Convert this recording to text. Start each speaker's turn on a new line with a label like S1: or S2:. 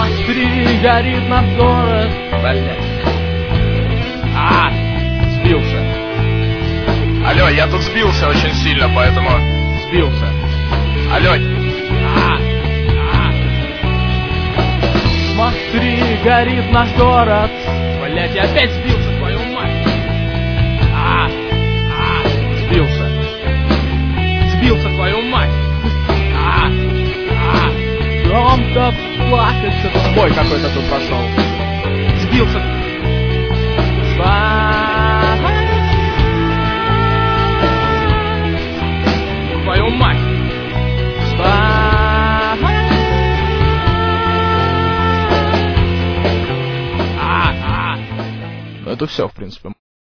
S1: Смотри, горит наш город. Блять. Сбился.
S2: Алло, я тут сбился очень сильно, поэтому...
S1: Сбился.
S2: Алло.
S1: Смотри, горит наш город. Блять, я опять сбился, твою мать. Сбился. Сбился, твою мать. Громко плакать, что-то бой какой-то тут пошел. Сбился. Твою мать.
S2: Это все, в принципе.